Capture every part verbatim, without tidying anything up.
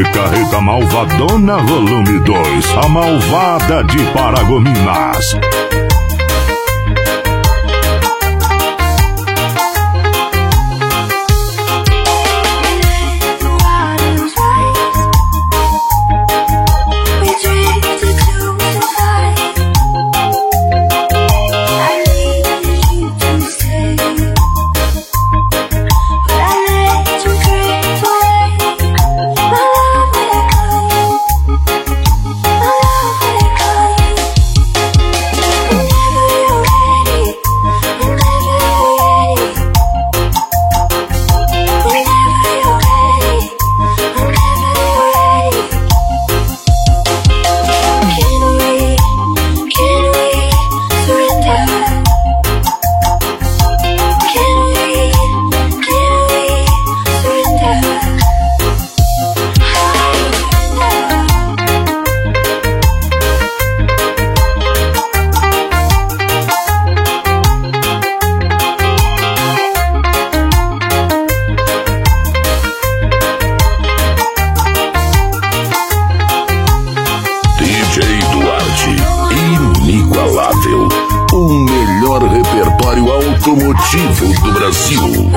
Rica, Rica Malvadona, volume dois, a malvada de Paragominas. Inigualável, o melhor repertório automotivo do Brasil.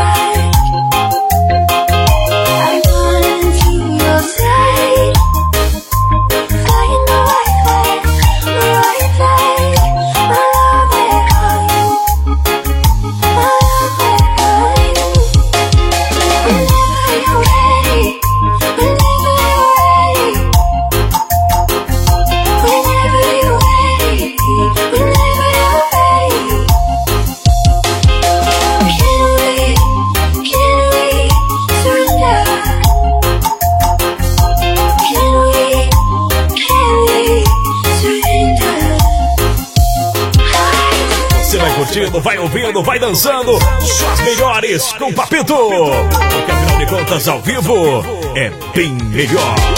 Vai ouvindo, vai dançando, só as melhores com Papito. Porque afinal de contas, ao vivo é bem melhor.